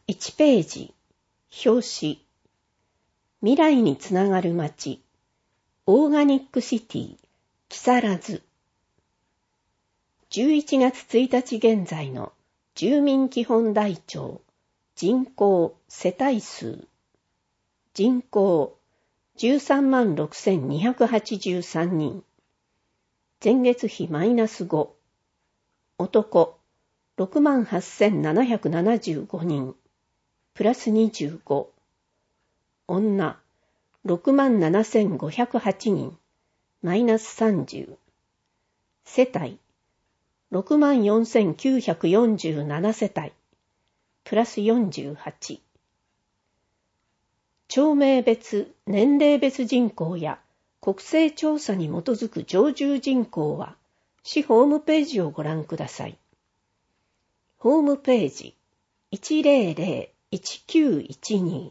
1ページ、表紙。未来につながる街、オーガニックシティ、木更津。11月1日現在の住民基本台帳、人口、世帯数。人口、136,283 人。前月比マイナス5。男、68,775 人。プラス25。女、67,508 人。マイナス30。世帯、64,947 世帯。プラス48。町名別、年齢別人口や国勢調査に基づく常住人口は、市ホームページをご覧ください。ホームページ、100-1912。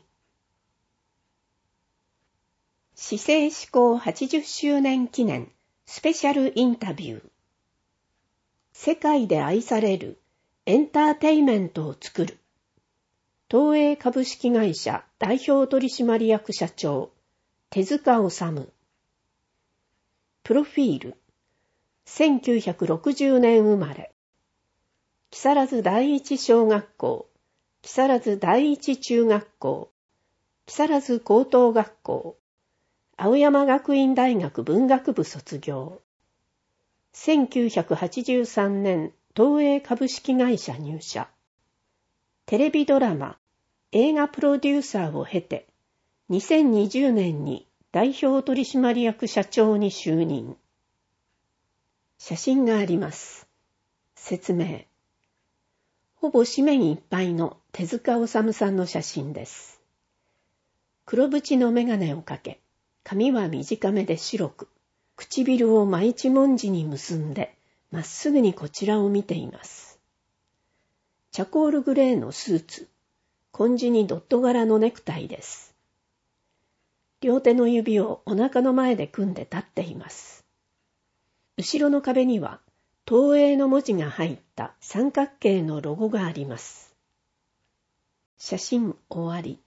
市政施行80周年記念スペシャルインタビュー。世界で愛されるエンターテイメントを作る。東映株式会社代表取締役社長、手塚治虫。プロフィール。1960年生まれ。木更津第一小学校、木更津第一中学校、木更津高等学校、青山学院大学文学部卒業。1983年、東映株式会社入社。テレビドラマ、映画プロデューサーを経て、2020年に代表取締役社長に就任。写真があります。説明。ほぼ紙面いっぱいの手塚治虫さんの写真です。黒縁の眼鏡をかけ、髪は短めで白く、唇を真一文字に結んで、まっすぐにこちらを見ています。チャコールグレーのスーツ、紺地にドット柄のネクタイです。両手の指をお腹の前で組んで立っています。後ろの壁には、東映の文字が入った三角形のロゴがあります。写真終わり。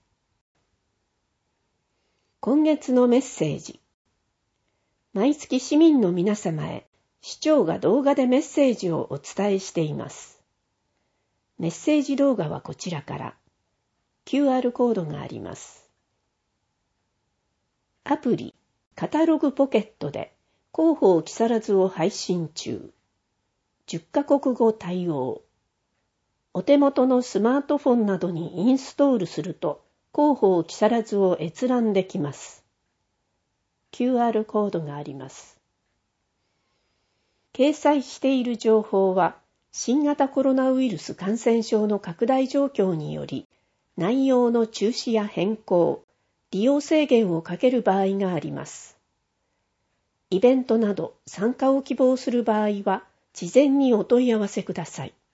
今月のメッセージ。毎月市民の皆様へ、市長が動画でメッセージをお伝えしています。メッセージ動画はこちらから、QR コードがあります。アプリ、カタログポケットで、広報木更津を配信中。10カ国語対応。お手元のスマートフォンなどにインストールすると、広報木更津を閲覧できます。QR コードがあります。掲載している情報は、新型コロナウイルス感染症の拡大状況により、内容の中止や変更、利用制限をかける場合があります。イベントなど参加を希望する場合は、事前にお問い合わせください。